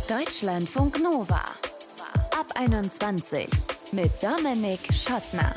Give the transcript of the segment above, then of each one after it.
Deutschlandfunk Nova. Ab 21 mit Dominik Schottner.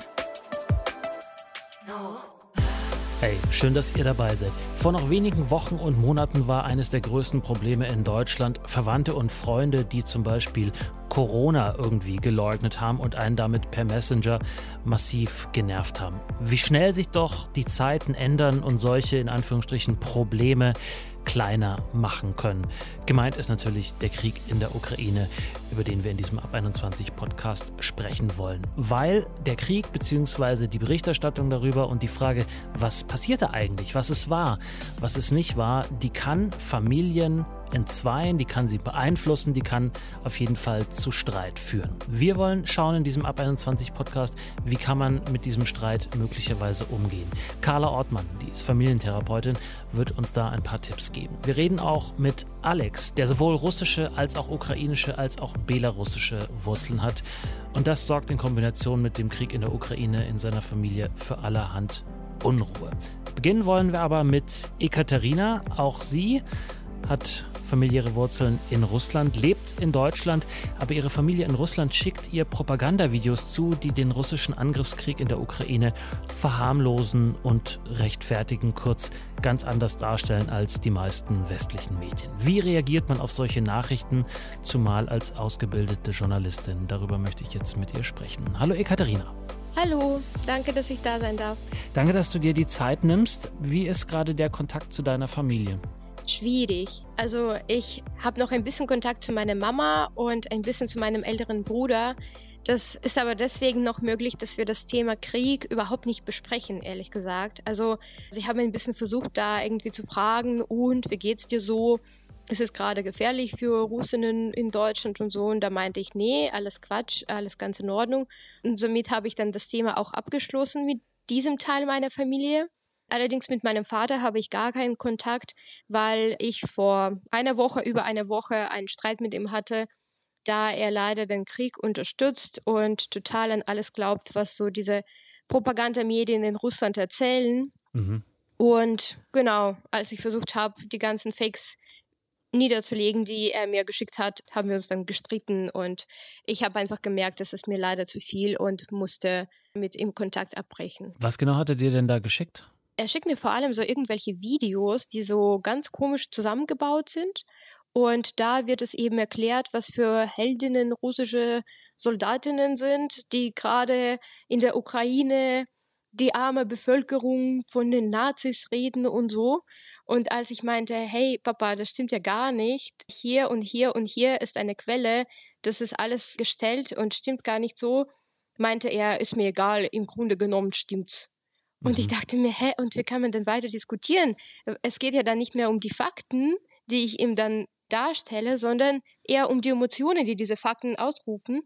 Hey, schön, dass ihr dabei seid. Vor noch wenigen Wochen und Monaten war eines der größten Probleme in Deutschland Verwandte und Freunde, die zum Beispiel Corona irgendwie geleugnet haben und einen damit per Messenger massiv genervt haben. Wie schnell sich doch die Zeiten ändern und solche, in Anführungsstrichen, Probleme kleiner machen können. Gemeint ist natürlich der Krieg in der Ukraine, über den wir in diesem Ab 21 Podcast sprechen wollen. Weil der Krieg bzw. die Berichterstattung darüber und die Frage, was passierte eigentlich, was es war, was es nicht war, die kann Familien entzweien, die kann sie beeinflussen, die kann auf jeden Fall zu Streit führen. Wir wollen schauen in diesem Ab 21 Podcast, wie kann man mit diesem Streit möglicherweise umgehen. Carla Ortmann, die ist Familientherapeutin, wird uns da ein paar Tipps geben. Wir reden auch mit Alex, der sowohl russische als auch ukrainische als auch belarussische Wurzeln hat. Und das sorgt in Kombination mit dem Krieg in der Ukraine in seiner Familie für allerhand Unruhe. Beginnen wollen wir aber mit Ekaterina. Auch sie hat familiäre Wurzeln in Russland, lebt in Deutschland, aber ihre Familie in Russland schickt ihr Propagandavideos zu, die den russischen Angriffskrieg in der Ukraine verharmlosen und rechtfertigen, kurz ganz anders darstellen als die meisten westlichen Medien. Wie reagiert man auf solche Nachrichten, zumal als ausgebildete Journalistin? Darüber möchte ich jetzt mit ihr sprechen. Hallo Ekaterina. Hallo, danke, dass ich da sein darf. Danke, dass du dir die Zeit nimmst. Wie ist gerade der Kontakt zu deiner Familie? Schwierig. Also ich habe noch ein bisschen Kontakt zu meiner Mama und ein bisschen zu meinem älteren Bruder. Das ist aber deswegen noch möglich, dass wir das Thema Krieg überhaupt nicht besprechen, ehrlich gesagt. Also sie haben ein bisschen versucht, da irgendwie zu fragen, und wie geht's dir so? Ist es gerade gefährlich für Russinnen in Deutschland und so? Und da meinte ich, nee, alles Quatsch, alles ganz in Ordnung. Und somit habe ich dann das Thema auch abgeschlossen mit diesem Teil meiner Familie. Allerdings mit meinem Vater habe ich gar keinen Kontakt, weil ich vor über eine Woche einen Streit mit ihm hatte, da er leider den Krieg unterstützt und total an alles glaubt, was so diese Propagandamedien in Russland erzählen. Mhm. Und genau, als ich versucht habe, die ganzen Fakes niederzulegen, die er mir geschickt hat, haben wir uns dann gestritten und ich habe einfach gemerkt, das ist mir leider zu viel und musste mit ihm Kontakt abbrechen. Was genau hat er dir denn da geschickt? Er schickt mir vor allem so irgendwelche Videos, die so ganz komisch zusammengebaut sind. Und da wird es eben erklärt, was für Heldinnen russische Soldatinnen sind, die gerade in der Ukraine die arme Bevölkerung von den Nazis reden und so. Und als ich meinte, hey Papa, das stimmt ja gar nicht, hier und hier und hier ist eine Quelle, das ist alles gestellt und stimmt gar nicht so, meinte er, ist mir egal, im Grunde genommen stimmt's. Und ich dachte mir, und wie kann man denn weiter diskutieren? Es geht ja dann nicht mehr um die Fakten, die ich ihm dann darstelle, sondern eher um die Emotionen, die diese Fakten ausrufen.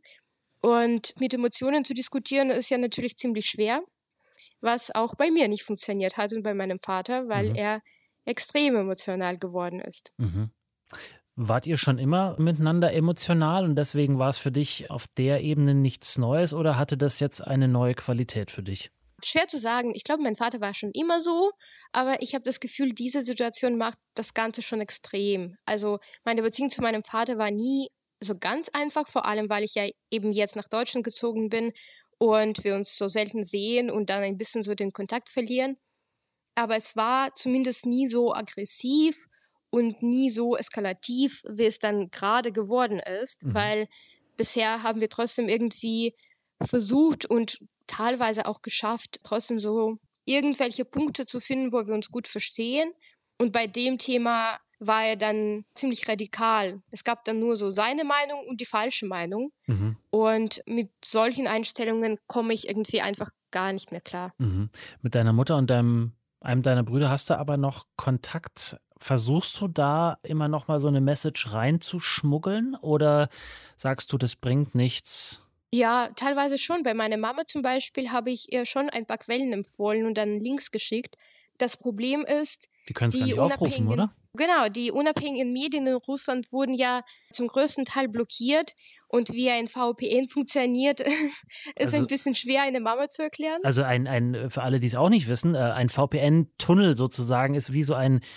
Und mit Emotionen zu diskutieren ist ja natürlich ziemlich schwer, was auch bei mir nicht funktioniert hat und bei meinem Vater, weil er extrem emotional geworden ist. Mhm. Wart ihr schon immer miteinander emotional und deswegen war es für dich auf der Ebene nichts Neues oder hatte das jetzt eine neue Qualität für dich? Schwer zu sagen. Ich glaube, mein Vater war schon immer so, aber ich habe das Gefühl, diese Situation macht das Ganze schon extrem. Also meine Beziehung zu meinem Vater war nie so ganz einfach, vor allem, weil ich ja eben jetzt nach Deutschland gezogen bin und wir uns so selten sehen und dann ein bisschen so den Kontakt verlieren. Aber es war zumindest nie so aggressiv und nie so eskalativ, wie es dann gerade geworden ist, weil bisher haben wir trotzdem irgendwie versucht und teilweise auch geschafft, trotzdem so irgendwelche Punkte zu finden, wo wir uns gut verstehen. Und bei dem Thema war er dann ziemlich radikal. Es gab dann nur so seine Meinung und die falsche Meinung. Und mit solchen Einstellungen komme ich irgendwie einfach gar nicht mehr klar. Mit deiner Mutter und einem deiner Brüder hast du aber noch Kontakt. Versuchst du da immer noch mal so eine Message reinzuschmuggeln oder sagst du, das bringt nichts? Ja, teilweise schon. Bei meiner Mama zum Beispiel habe ich ihr schon ein paar Quellen empfohlen und dann Links geschickt. Das Problem ist, die können es gar nicht aufrufen, oder? Genau, die unabhängigen Medien in Russland wurden ja zum größten Teil blockiert und wie ein VPN funktioniert, ist ein bisschen schwer, eine Mama zu erklären. Also für alle, die es auch nicht wissen, ein VPN-Tunnel sozusagen ist wie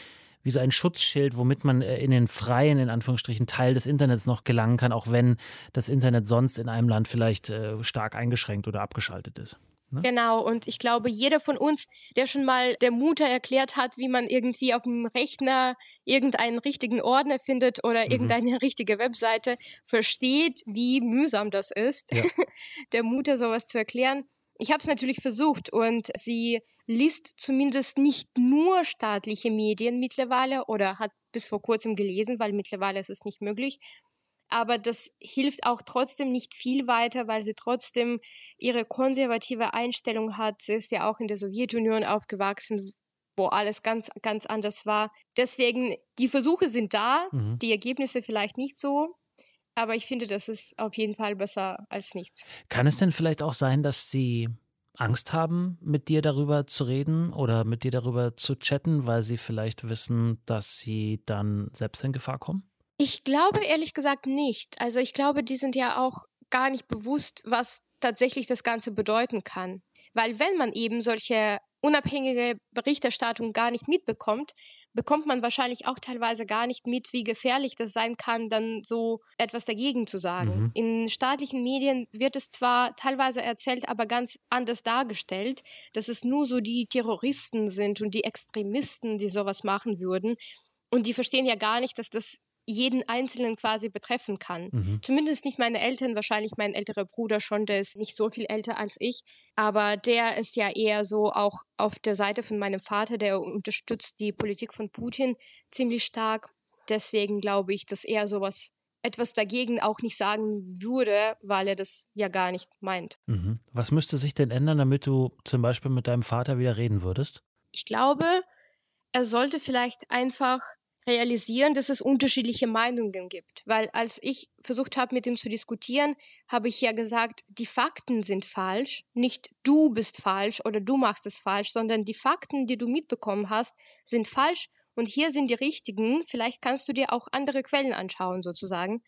wie so ein Schutzschild, womit man in den freien, in Anführungsstrichen, Teil des Internets noch gelangen kann, auch wenn das Internet sonst in einem Land vielleicht stark eingeschränkt oder abgeschaltet ist. Ne? Genau, und ich glaube, jeder von uns, der schon mal der Mutter erklärt hat, wie man irgendwie auf dem Rechner irgendeinen richtigen Ordner findet oder irgendeine richtige Webseite, versteht, wie mühsam das ist, ja. der Mutter sowas zu erklären. Ich habe es natürlich versucht und sie liest zumindest nicht nur staatliche Medien mittlerweile oder hat bis vor kurzem gelesen, weil mittlerweile ist es nicht möglich. Aber das hilft auch trotzdem nicht viel weiter, weil sie trotzdem ihre konservative Einstellung hat. Sie ist ja auch in der Sowjetunion aufgewachsen, wo alles ganz, ganz anders war. Deswegen, die Versuche sind da, die Ergebnisse vielleicht nicht so. Aber ich finde, das ist auf jeden Fall besser als nichts. Kann es denn vielleicht auch sein, dass Sie Angst haben, mit dir darüber zu reden oder mit dir darüber zu chatten, weil Sie vielleicht wissen, dass Sie dann selbst in Gefahr kommen? Ich glaube ehrlich gesagt nicht. Also ich glaube, die sind ja auch gar nicht bewusst, was tatsächlich das Ganze bedeuten kann. Weil wenn man eben solche unabhängige Berichterstattung gar nicht mitbekommt, bekommt man wahrscheinlich auch teilweise gar nicht mit, wie gefährlich das sein kann, dann so etwas dagegen zu sagen. In staatlichen Medien wird es zwar teilweise erzählt, aber ganz anders dargestellt, dass es nur so die Terroristen sind und die Extremisten, die sowas machen würden. Und die verstehen ja gar nicht, dass das jeden Einzelnen quasi betreffen kann. Zumindest nicht meine Eltern, wahrscheinlich mein älterer Bruder schon, der ist nicht so viel älter als ich, aber der ist ja eher so auch auf der Seite von meinem Vater, der unterstützt die Politik von Putin ziemlich stark. Deswegen glaube ich, dass er etwas dagegen auch nicht sagen würde, weil er das ja gar nicht meint. Was müsste sich denn ändern, damit du zum Beispiel mit deinem Vater wieder reden würdest? Ich glaube, er sollte vielleicht einfach realisieren, dass es unterschiedliche Meinungen gibt. Weil als ich versucht habe, mit ihm zu diskutieren, habe ich ja gesagt, die Fakten sind falsch, nicht du bist falsch oder du machst es falsch, sondern die Fakten, die du mitbekommen hast, sind falsch und hier sind die richtigen. Vielleicht kannst du dir auch andere Quellen anschauen, sozusagen.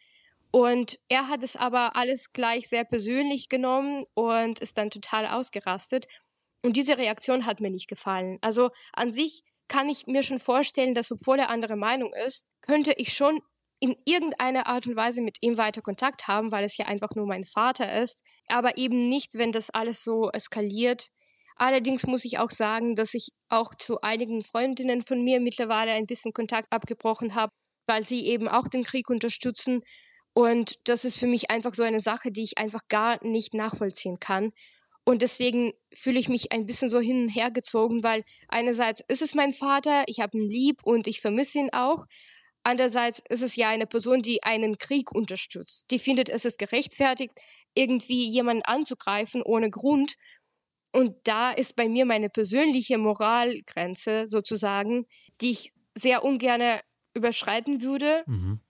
Und er hat es aber alles gleich sehr persönlich genommen und ist dann total ausgerastet. Und diese Reaktion hat mir nicht gefallen. Also an sich kann ich mir schon vorstellen, dass obwohl er anderer Meinung ist, könnte ich schon in irgendeiner Art und Weise mit ihm weiter Kontakt haben, weil es ja einfach nur mein Vater ist, aber eben nicht, wenn das alles so eskaliert. Allerdings muss ich auch sagen, dass ich auch zu einigen Freundinnen von mir mittlerweile ein bisschen Kontakt abgebrochen habe, weil sie eben auch den Krieg unterstützen. Und das ist für mich einfach so eine Sache, die ich einfach gar nicht nachvollziehen kann. Und deswegen fühle ich mich ein bisschen so hin und her gezogen, weil einerseits ist es mein Vater, ich habe ihn lieb und ich vermisse ihn auch. Andererseits ist es ja eine Person, die einen Krieg unterstützt. Die findet, es ist gerechtfertigt, irgendwie jemanden anzugreifen ohne Grund. Und da ist bei mir meine persönliche Moralgrenze sozusagen, die ich sehr ungern überschreiten würde.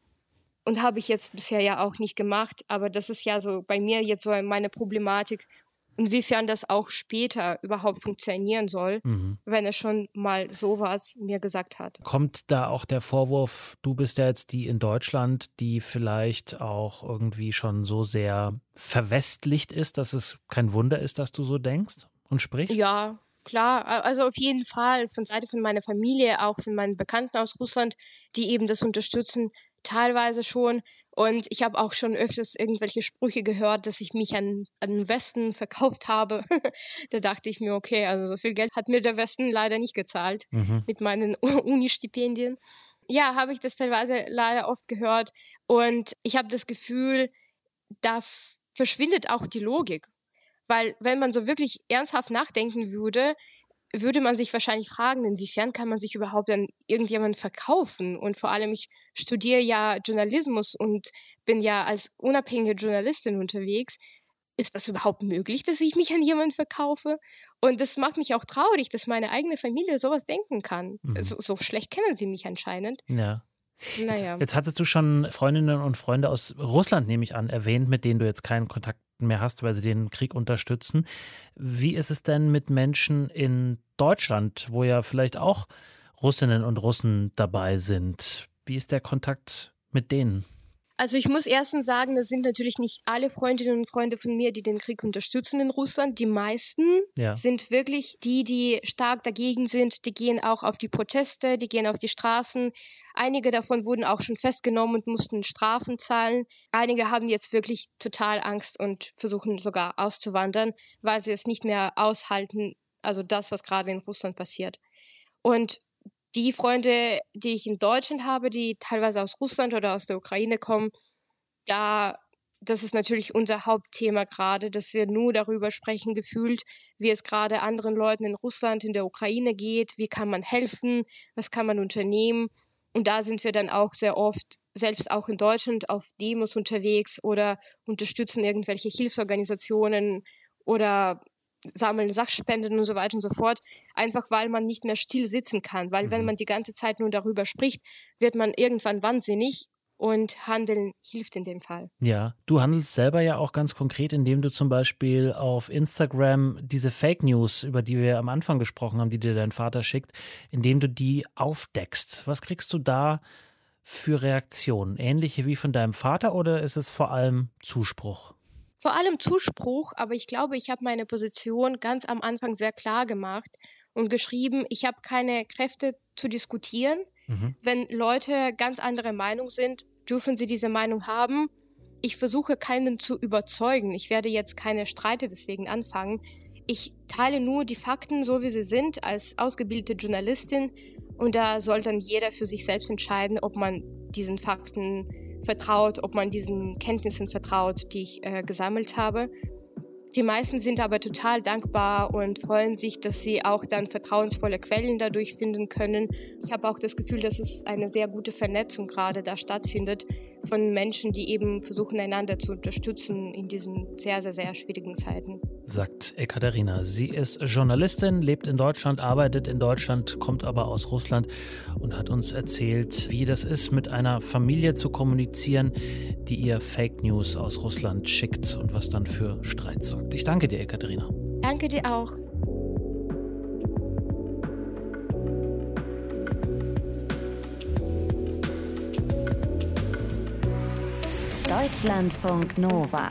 Und habe ich jetzt bisher ja auch nicht gemacht. Aber das ist ja so bei mir jetzt so meine Problematik, inwiefern das auch später überhaupt funktionieren soll, wenn er schon mal sowas mir gesagt hat. Kommt da auch der Vorwurf, du bist ja jetzt die in Deutschland, die vielleicht auch irgendwie schon so sehr verwestlicht ist, dass es kein Wunder ist, dass du so denkst und sprichst? Ja, klar. Also auf jeden Fall von Seite von meiner Familie, auch von meinen Bekannten aus Russland, die eben das unterstützen, teilweise schon. Und ich habe auch schon öfters irgendwelche Sprüche gehört, dass ich mich an den Westen verkauft habe. Da dachte ich mir, okay, also so viel Geld hat mir der Westen leider nicht gezahlt mit meinen Uni-Stipendien. Ja, habe ich das teilweise leider oft gehört. Und ich habe das Gefühl, da verschwindet auch die Logik. Weil wenn man so wirklich ernsthaft nachdenken würde man sich wahrscheinlich fragen, inwiefern kann man sich überhaupt an irgendjemanden verkaufen? Und vor allem, ich studiere ja Journalismus und bin ja als unabhängige Journalistin unterwegs. Ist das überhaupt möglich, dass ich mich an jemanden verkaufe? Und das macht mich auch traurig, dass meine eigene Familie sowas denken kann. So schlecht kennen sie mich anscheinend. Ja. Naja. Jetzt hattest du schon Freundinnen und Freunde aus Russland, nehme ich an, erwähnt, mit denen du jetzt keinen Kontakt mehr hast, weil sie den Krieg unterstützen. Wie ist es denn mit Menschen in Deutschland, wo ja vielleicht auch Russinnen und Russen dabei sind? Wie ist der Kontakt mit denen? Also ich muss erstens sagen, das sind natürlich nicht alle Freundinnen und Freunde von mir, die den Krieg unterstützen in Russland. Die meisten Ja. sind wirklich die stark dagegen sind. Die gehen auch auf die Proteste, die gehen auf die Straßen. Einige davon wurden auch schon festgenommen und mussten Strafen zahlen. Einige haben jetzt wirklich total Angst und versuchen sogar auszuwandern, weil sie es nicht mehr aushalten, also das, was gerade in Russland passiert. Und die Freunde, die ich in Deutschland habe, die teilweise aus Russland oder aus der Ukraine kommen, das ist natürlich unser Hauptthema gerade, dass wir nur darüber sprechen, gefühlt, wie es gerade anderen Leuten in Russland, in der Ukraine geht, wie kann man helfen, was kann man unternehmen. Und da sind wir dann auch sehr oft, selbst auch in Deutschland, auf Demos unterwegs oder unterstützen irgendwelche Hilfsorganisationen oder sammeln Sachspenden und so weiter und so fort, einfach weil man nicht mehr still sitzen kann. Weil wenn man die ganze Zeit nur darüber spricht, wird man irgendwann wahnsinnig und Handeln hilft in dem Fall. Ja, du handelst selber ja auch ganz konkret, indem du zum Beispiel auf Instagram diese Fake News, über die wir am Anfang gesprochen haben, die dir dein Vater schickt, indem du die aufdeckst. Was kriegst du da für Reaktionen? Ähnliche wie von deinem Vater oder ist es vor allem Zuspruch? Vor allem Zuspruch, aber ich glaube, ich habe meine Position ganz am Anfang sehr klar gemacht und geschrieben, ich habe keine Kräfte zu diskutieren. Wenn Leute ganz anderer Meinung sind, dürfen sie diese Meinung haben. Ich versuche keinen zu überzeugen. Ich werde jetzt keine Streite deswegen anfangen. Ich teile nur die Fakten, so wie sie sind, als ausgebildete Journalistin. Und da soll dann jeder für sich selbst entscheiden, ob man diesen Fakten vertraut, ob man diesen Kenntnissen vertraut, die ich gesammelt habe. Die meisten sind aber total dankbar und freuen sich, dass sie auch dann vertrauensvolle Quellen dadurch finden können. Ich habe auch das Gefühl, dass es eine sehr gute Vernetzung gerade da stattfindet von Menschen, die eben versuchen, einander zu unterstützen in diesen sehr, sehr, sehr schwierigen Zeiten. Sagt Ekaterina. Sie ist Journalistin, lebt in Deutschland, arbeitet in Deutschland, kommt aber aus Russland und hat uns erzählt, wie das ist, mit einer Familie zu kommunizieren, die ihr Fake News aus Russland schickt und was dann für Streit sorgt. Ich danke dir, Ekaterina. Danke dir auch. Deutschlandfunk Nova.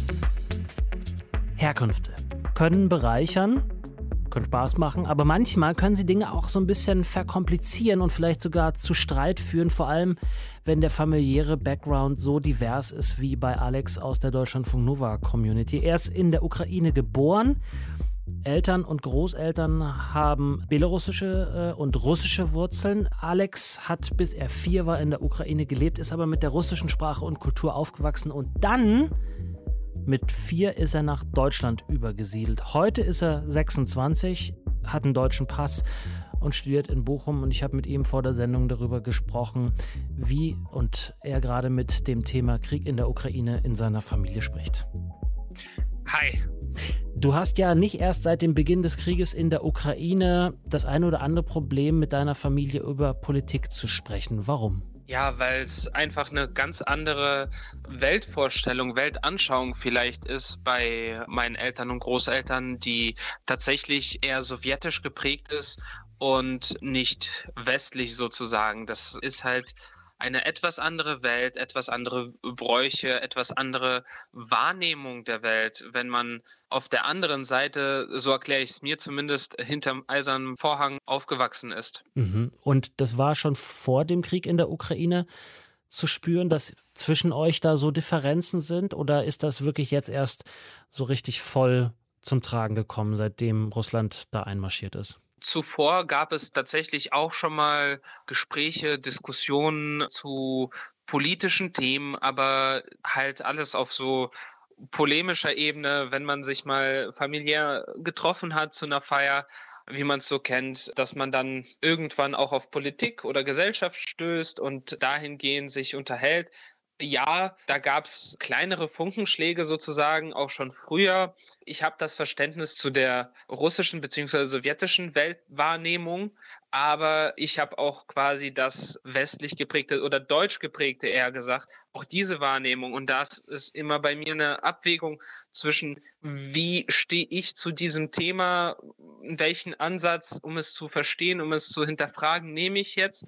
Herkünfte können bereichern, können Spaß machen, aber manchmal können sie Dinge auch so ein bisschen verkomplizieren und vielleicht sogar zu Streit führen, vor allem wenn der familiäre Background so divers ist wie bei Alex aus der Deutschlandfunk Nova Community. Er ist in der Ukraine geboren. Eltern und Großeltern haben belarussische und russische Wurzeln. Alex hat, bis er 4 war, in der Ukraine gelebt, ist aber mit der russischen Sprache und Kultur aufgewachsen und dann mit 4 ist er nach Deutschland übergesiedelt. Heute ist er 26, hat einen deutschen Pass und studiert in Bochum. Und ich habe mit ihm vor der Sendung darüber gesprochen, wie und er gerade mit dem Thema Krieg in der Ukraine in seiner Familie spricht. Hi. Du hast ja nicht erst seit dem Beginn des Krieges in der Ukraine das ein oder andere Problem, mit deiner Familie über Politik zu sprechen. Warum? Ja, weil es einfach eine ganz andere Weltvorstellung, Weltanschauung vielleicht ist bei meinen Eltern und Großeltern, die tatsächlich eher sowjetisch geprägt ist und nicht westlich sozusagen. Das ist halt eine etwas andere Welt, etwas andere Bräuche, etwas andere Wahrnehmung der Welt, wenn man auf der anderen Seite, so erkläre ich es mir zumindest, hinterm eisernen Vorhang aufgewachsen ist. Und das war schon vor dem Krieg in der Ukraine zu spüren, dass zwischen euch da so Differenzen sind, oder ist das wirklich jetzt erst so richtig voll zum Tragen gekommen, seitdem Russland da einmarschiert ist? Zuvor gab es tatsächlich auch schon mal Gespräche, Diskussionen zu politischen Themen, aber halt alles auf so polemischer Ebene, wenn man sich mal familiär getroffen hat zu einer Feier, wie man es so kennt, dass man dann irgendwann auch auf Politik oder Gesellschaft stößt und dahingehend sich unterhält. Ja, da gab es kleinere Funkenschläge sozusagen, auch schon früher. Ich habe das Verständnis zu der russischen bzw. sowjetischen Weltwahrnehmung, aber ich habe auch quasi das westlich geprägte oder deutsch geprägte, eher gesagt, auch diese Wahrnehmung. Und das ist immer bei mir eine Abwägung zwischen, wie stehe ich zu diesem Thema, welchen Ansatz, um es zu verstehen, um es zu hinterfragen, nehme ich jetzt,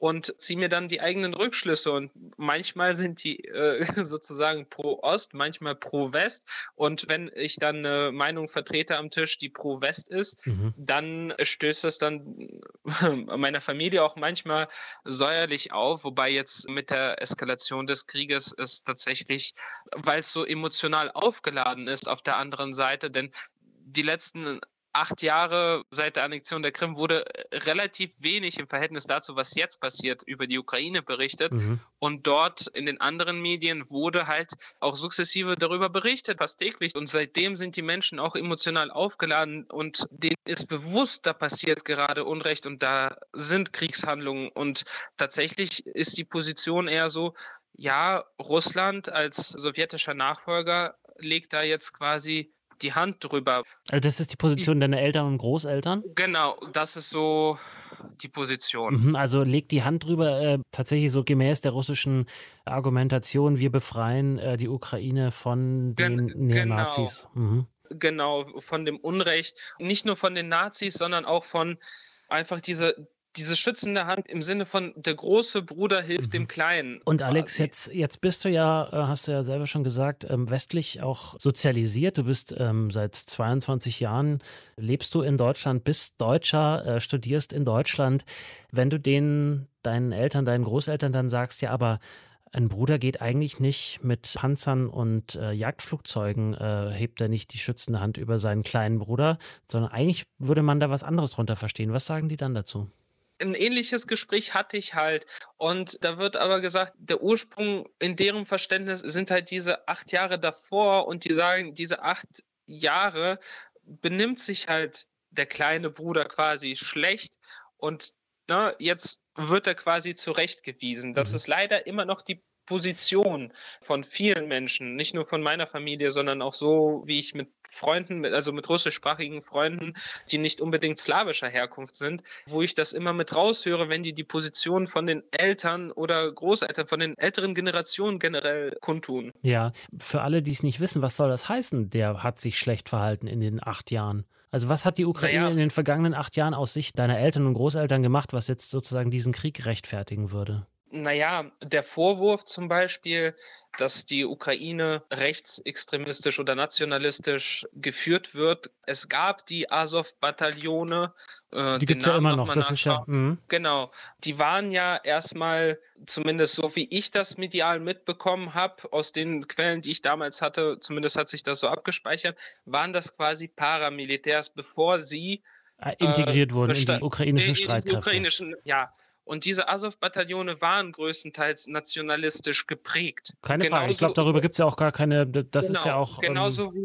und ziehe mir dann die eigenen Rückschlüsse. Und manchmal sind die sozusagen pro Ost, manchmal pro West. Und wenn ich dann eine Meinung vertrete am Tisch, die pro West ist, dann stößt das dann meiner Familie auch manchmal säuerlich auf. Wobei jetzt mit der Eskalation des Krieges es tatsächlich, weil es so emotional aufgeladen ist auf der anderen Seite, denn die letzten 8 Jahre seit der Annexion der Krim wurde relativ wenig im Verhältnis dazu, was jetzt passiert, über die Ukraine berichtet. Und dort in den anderen Medien wurde halt auch sukzessive darüber berichtet, fast täglich. Und seitdem sind die Menschen auch emotional aufgeladen und denen ist bewusst, da passiert gerade Unrecht und da sind Kriegshandlungen. Und tatsächlich ist die Position eher so, ja, Russland als sowjetischer Nachfolger legt da jetzt quasi die Hand drüber. Also das ist die Position deiner Eltern und Großeltern? Genau, das ist so die Position. Also legt die Hand drüber, tatsächlich so gemäß der russischen Argumentation, wir befreien die Ukraine von den Neonazis. Genau, von dem Unrecht. Nicht nur von den Nazis, sondern auch von einfach diese schützende Hand im Sinne von der große Bruder hilft dem Kleinen. Und Alex, jetzt bist du ja, hast du ja selber schon gesagt, westlich auch sozialisiert. Du bist seit 22 Jahren, lebst du in Deutschland, bist Deutscher, studierst in Deutschland. Wenn du deinen Eltern, deinen Großeltern dann sagst, ja, aber ein Bruder geht eigentlich nicht mit Panzern und Jagdflugzeugen, hebt er nicht die schützende Hand über seinen kleinen Bruder, sondern eigentlich würde man da was anderes drunter verstehen. Was sagen die dann dazu? Ein ähnliches Gespräch hatte ich halt. Und da wird aber gesagt, der Ursprung in deren Verständnis sind halt diese 8 Jahre davor und die sagen, diese 8 Jahre benimmt sich halt der kleine Bruder quasi schlecht und jetzt wird er quasi zurechtgewiesen. Das ist leider immer noch die Position von vielen Menschen, nicht nur von meiner Familie, sondern auch so, wie ich mit Freunden, also mit russischsprachigen Freunden, die nicht unbedingt slawischer Herkunft sind, wo ich das immer mit raushöre, wenn die Position von den Eltern oder Großeltern, von den älteren Generationen generell kundtun. Ja, für alle, die es nicht wissen, was soll das heißen, der hat sich schlecht verhalten in den 8 Jahren? Also was hat die Ukraine in den vergangenen 8 Jahren aus Sicht deiner Eltern und Großeltern gemacht, was jetzt sozusagen diesen Krieg rechtfertigen würde? Naja, der Vorwurf zum Beispiel, dass die Ukraine rechtsextremistisch oder nationalistisch geführt wird. Es gab die Azov-Bataillone. Die gibt es ja immer noch, das ist ja... Genau, die waren ja erstmal, zumindest so wie ich das medial mitbekommen habe, aus den Quellen, die ich damals hatte, zumindest hat sich das so abgespeichert, waren das quasi Paramilitärs, bevor sie integriert wurden in die ukrainischen Streitkräfte. Ja. Und diese Azov-Bataillone waren größtenteils nationalistisch geprägt. Keine Frage, ich glaube, darüber gibt es ja auch gar keine, das ist ja auch... Genauso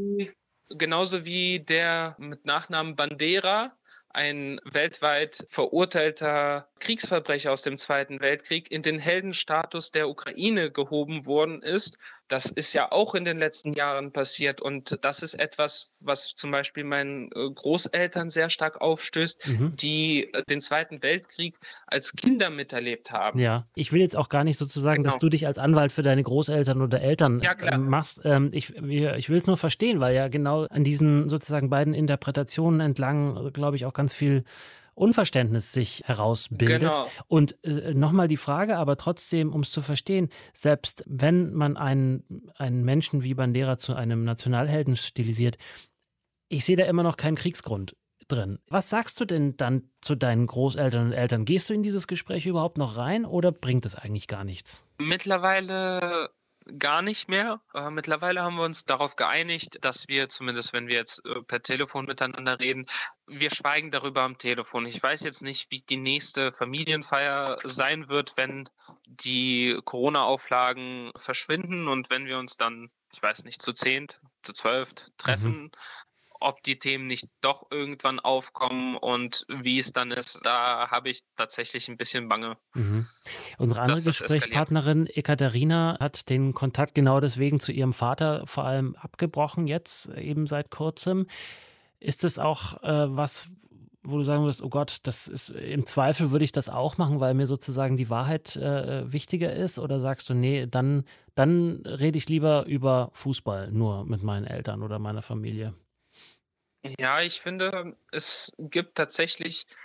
wie der mit Nachnamen Bandera, ein weltweit verurteilter Kriegsverbrecher aus dem Zweiten Weltkrieg, in den Heldenstatus der Ukraine gehoben worden ist. Das ist ja auch in den letzten Jahren passiert und das ist etwas, was zum Beispiel meinen Großeltern sehr stark aufstößt, die den Zweiten Weltkrieg als Kinder miterlebt haben. Ja, ich will jetzt auch gar nicht sozusagen, dass du dich als Anwalt für deine Großeltern oder Eltern machst. Ich will es nur verstehen, weil ja genau an diesen sozusagen beiden Interpretationen entlang, glaube ich, auch ganz viel Unverständnis sich herausbildet. Genau. Und nochmal die Frage, aber trotzdem, um es zu verstehen, selbst wenn man einen Menschen wie Bandera zu einem Nationalhelden stilisiert, ich sehe da immer noch keinen Kriegsgrund drin. Was sagst du denn dann zu deinen Großeltern und Eltern? Gehst du in dieses Gespräch überhaupt noch rein oder bringt es eigentlich gar nichts? Mittlerweile gar nicht mehr. Mittlerweile haben wir uns darauf geeinigt, dass wir, zumindest wenn wir jetzt per Telefon miteinander reden, wir schweigen darüber am Telefon. Ich weiß jetzt nicht, wie die nächste Familienfeier sein wird, wenn die Corona-Auflagen verschwinden und wenn wir uns dann, ich weiß nicht, zu 10, zu 12 treffen. Ob die Themen nicht doch irgendwann aufkommen und wie es dann ist, da habe ich tatsächlich ein bisschen Bange. Unsere andere Gesprächspartnerin Ekaterina hat den Kontakt genau deswegen zu ihrem Vater vor allem abgebrochen, jetzt eben seit kurzem. Ist das auch was, wo du sagen würdest, oh Gott, das ist im Zweifel würde ich das auch machen, weil mir sozusagen die Wahrheit wichtiger ist? Oder sagst du, nee, dann rede ich lieber über Fußball nur mit meinen Eltern oder meiner Familie? Ja, ich finde, es gibt tatsächlich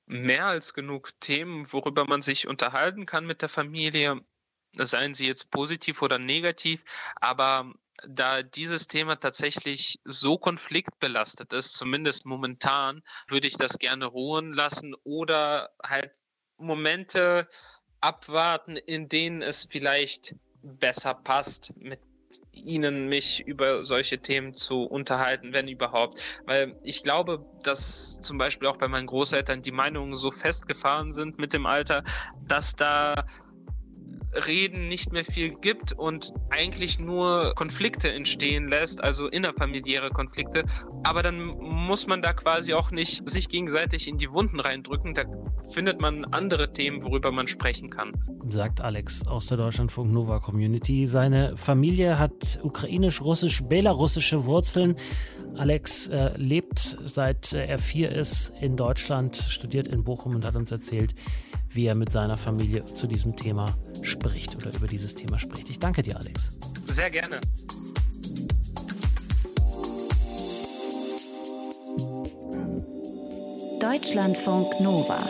mehr als genug Themen, worüber man sich unterhalten kann mit der Familie, seien sie jetzt positiv oder negativ, aber da dieses Thema tatsächlich so konfliktbelastet ist, zumindest momentan, würde ich das gerne ruhen lassen oder halt Momente abwarten, in denen es vielleicht besser passt, mit Ihnen mich über solche Themen zu unterhalten, wenn überhaupt. Weil ich glaube, dass zum Beispiel auch bei meinen Großeltern die Meinungen so festgefahren sind mit dem Alter, dass da Reden nicht mehr viel gibt und eigentlich nur Konflikte entstehen lässt, also innerfamiliäre Konflikte. Aber dann muss man da quasi auch nicht sich gegenseitig in die Wunden reindrücken. Da findet man andere Themen, worüber man sprechen kann. Sagt Alex aus der Deutschlandfunk Nova Community. Seine Familie hat ukrainisch-russisch-belarussische Wurzeln. Alex lebt, seit er 4 ist, in Deutschland, studiert in Bochum und hat uns erzählt, wie er mit seiner Familie zu diesem Thema spricht oder über dieses Thema spricht. Ich danke dir, Alex. Sehr gerne. Deutschlandfunk Nova.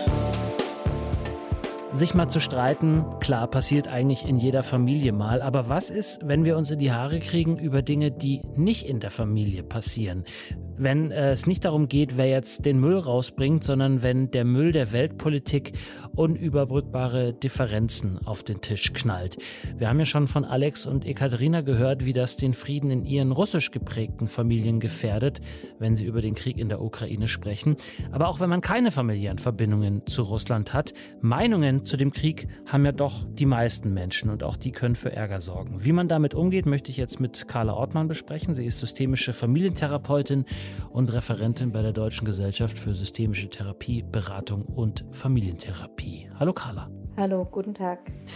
Sich mal zu streiten, klar, passiert eigentlich in jeder Familie mal. Aber was ist, wenn wir uns in die Haare kriegen über Dinge, die nicht in der Familie passieren? Wenn es nicht darum geht, wer jetzt den Müll rausbringt, sondern wenn der Müll der Weltpolitik unüberbrückbare Differenzen auf den Tisch knallt. Wir haben ja schon von Alex und Ekaterina gehört, wie das den Frieden in ihren russisch geprägten Familien gefährdet, wenn sie über den Krieg in der Ukraine sprechen. Aber auch wenn man keine familiären Verbindungen zu Russland hat, Meinungen zu dem Krieg haben ja doch die meisten Menschen und auch die können für Ärger sorgen. Wie man damit umgeht, möchte ich jetzt mit Carla Ortmann besprechen. Sie ist systemische Familientherapeutin und Referentin bei der Deutschen Gesellschaft für systemische Therapie, Beratung und Familientherapie. Hallo Carla. Hallo, guten Tag.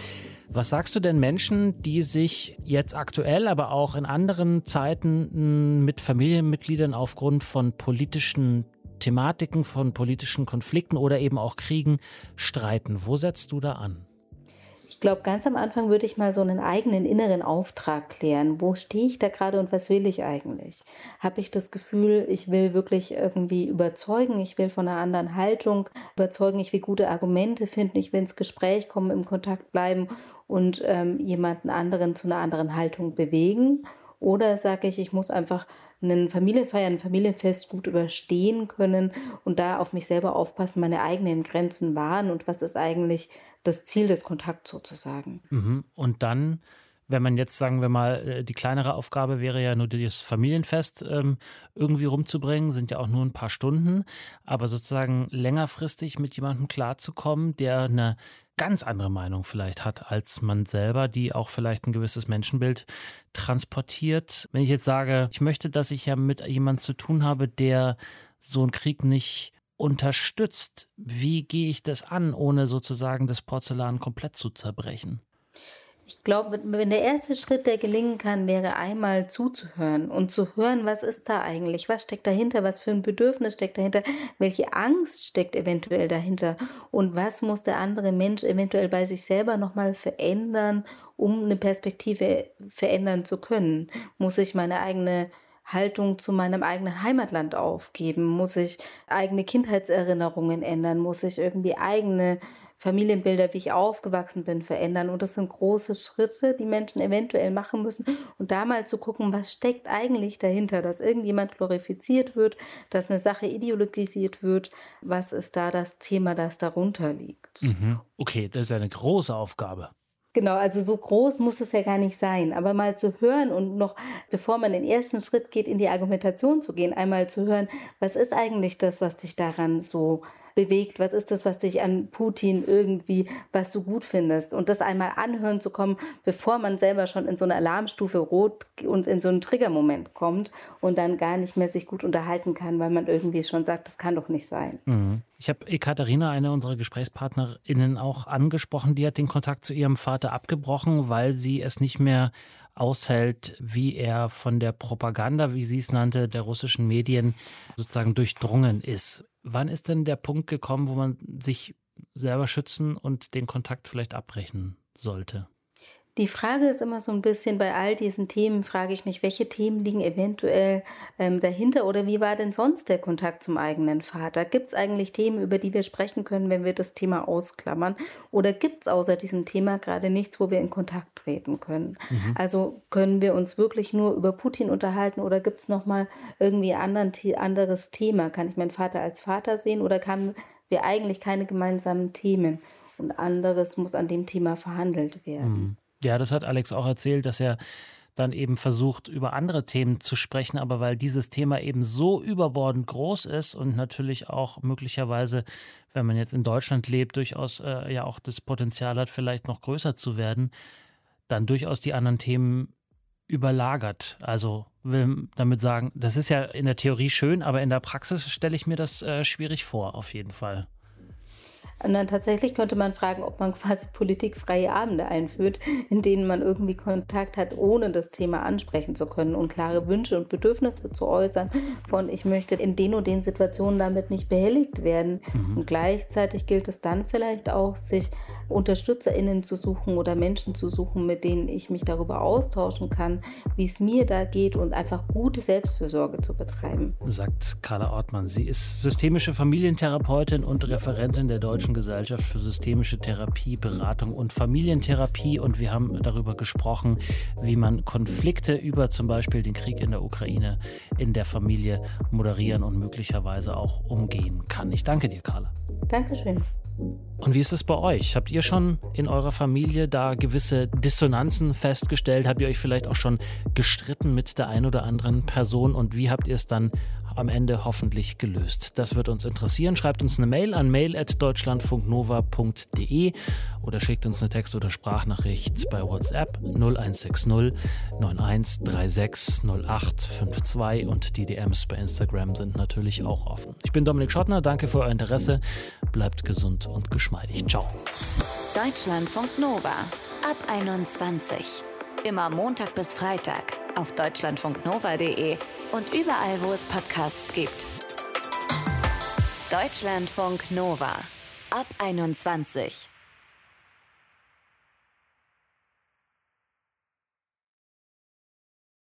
Was sagst du denn Menschen, die sich jetzt aktuell, aber auch in anderen Zeiten mit Familienmitgliedern aufgrund von politischen Thematiken, von politischen Konflikten oder eben auch Kriegen streiten? Wo setzt du da an? Ich glaube, ganz am Anfang würde ich mal so einen eigenen inneren Auftrag klären. Wo stehe ich da gerade und was will ich eigentlich? Habe ich das Gefühl, ich will wirklich irgendwie überzeugen, ich will von einer anderen Haltung überzeugen, ich will gute Argumente finden, ich will ins Gespräch kommen, im Kontakt bleiben und jemanden anderen zu einer anderen Haltung bewegen? Oder sage ich, ich muss einfach einen Familienfeier, ein Familienfest gut überstehen können und da auf mich selber aufpassen, meine eigenen Grenzen wahren und was ist eigentlich das Ziel des Kontakts sozusagen. Und dann, wenn man jetzt, sagen wir mal, die kleinere Aufgabe wäre ja nur das Familienfest irgendwie rumzubringen, sind ja auch nur ein paar Stunden, aber sozusagen längerfristig mit jemandem klarzukommen, der eine ganz andere Meinung vielleicht hat als man selber, die auch vielleicht ein gewisses Menschenbild transportiert. Wenn ich jetzt sage, ich möchte, dass ich ja mit jemandem zu tun habe, der so einen Krieg nicht unterstützt, wie gehe ich das an, ohne sozusagen das Porzellan komplett zu zerbrechen? Ich glaube, wenn der erste Schritt, der gelingen kann, wäre einmal zuzuhören und zu hören, was ist da eigentlich, was steckt dahinter, was für ein Bedürfnis steckt dahinter, welche Angst steckt eventuell dahinter und was muss der andere Mensch eventuell bei sich selber nochmal verändern, um eine Perspektive verändern zu können. Muss ich meine eigene Haltung zu meinem eigenen Heimatland aufgeben? Muss ich eigene Kindheitserinnerungen ändern? Muss ich irgendwie eigene Familienbilder, wie ich aufgewachsen bin, verändern? Und das sind große Schritte, die Menschen eventuell machen müssen. Und da mal zu gucken, was steckt eigentlich dahinter, dass irgendjemand glorifiziert wird, dass eine Sache ideologisiert wird. Was ist da das Thema, das darunter liegt? Okay, das ist ja eine große Aufgabe. Genau, also so groß muss es ja gar nicht sein, aber mal zu hören und noch, bevor man den ersten Schritt geht, in die Argumentation zu gehen, einmal zu hören, was ist eigentlich das, was dich daran so bewegt, was ist das, was dich an Putin irgendwie, was du gut findest und das einmal anhören zu kommen, bevor man selber schon in so eine Alarmstufe rot und in so einen Triggermoment kommt und dann gar nicht mehr sich gut unterhalten kann, weil man irgendwie schon sagt, das kann doch nicht sein. Ich habe Ekaterina, eine unserer GesprächspartnerInnen, auch angesprochen, die hat den Kontakt zu ihrem Vater abgebrochen, weil sie es nicht mehr aushält, wie er von der Propaganda, wie sie es nannte, der russischen Medien sozusagen durchdrungen ist. Wann ist denn der Punkt gekommen, wo man sich selber schützen und den Kontakt vielleicht abbrechen sollte? Die Frage ist immer so ein bisschen, bei all diesen Themen frage ich mich, welche Themen liegen eventuell dahinter oder wie war denn sonst der Kontakt zum eigenen Vater? Gibt es eigentlich Themen, über die wir sprechen können, wenn wir das Thema ausklammern? Oder gibt es außer diesem Thema gerade nichts, wo wir in Kontakt treten können? Also können wir uns wirklich nur über Putin unterhalten oder gibt es nochmal irgendwie ein anderes Thema? Kann ich meinen Vater als Vater sehen oder haben wir eigentlich keine gemeinsamen Themen? Und anderes muss an dem Thema verhandelt werden. Ja, das hat Alex auch erzählt, dass er dann eben versucht, über andere Themen zu sprechen, aber weil dieses Thema eben so überbordend groß ist und natürlich auch möglicherweise, wenn man jetzt in Deutschland lebt, durchaus ja auch das Potenzial hat, vielleicht noch größer zu werden, dann durchaus die anderen Themen überlagert. Also will damit sagen, das ist ja in der Theorie schön, aber in der Praxis stelle ich mir das schwierig vor, auf jeden Fall. Und dann tatsächlich könnte man fragen, ob man quasi politikfreie Abende einführt, in denen man irgendwie Kontakt hat, ohne das Thema ansprechen zu können und klare Wünsche und Bedürfnisse zu äußern von, ich möchte in den und den Situationen damit nicht behelligt werden. Und gleichzeitig gilt es dann vielleicht auch, sich UnterstützerInnen zu suchen oder Menschen zu suchen, mit denen ich mich darüber austauschen kann, wie es mir da geht und einfach gute Selbstfürsorge zu betreiben. Sagt Carla Ortmann. Sie ist systemische Familientherapeutin und Referentin der Deutschen Gesellschaft für systemische Therapie, Beratung und Familientherapie. Und wir haben darüber gesprochen, wie man Konflikte über zum Beispiel den Krieg in der Ukraine in der Familie moderieren und möglicherweise auch umgehen kann. Ich danke dir, Carla. Dankeschön. Und wie ist es bei euch? Habt ihr schon in eurer Familie da gewisse Dissonanzen festgestellt? Habt ihr euch vielleicht auch schon gestritten mit der einen oder anderen Person? Und wie habt ihr es dann am Ende hoffentlich gelöst? Das wird uns interessieren. Schreibt uns eine Mail an mail@deutschlandfunknova.de oder schickt uns eine Text- oder Sprachnachricht bei WhatsApp 0160 9136 0852 und die DMs bei Instagram sind natürlich auch offen. Ich bin Dominik Schottner, danke für euer Interesse. Bleibt gesund und geschmeidig. Ciao. Deutschlandfunk Nova ab 21. Immer Montag bis Freitag auf deutschlandfunknova.de und überall, wo es Podcasts gibt. Deutschlandfunk Nova ab 21.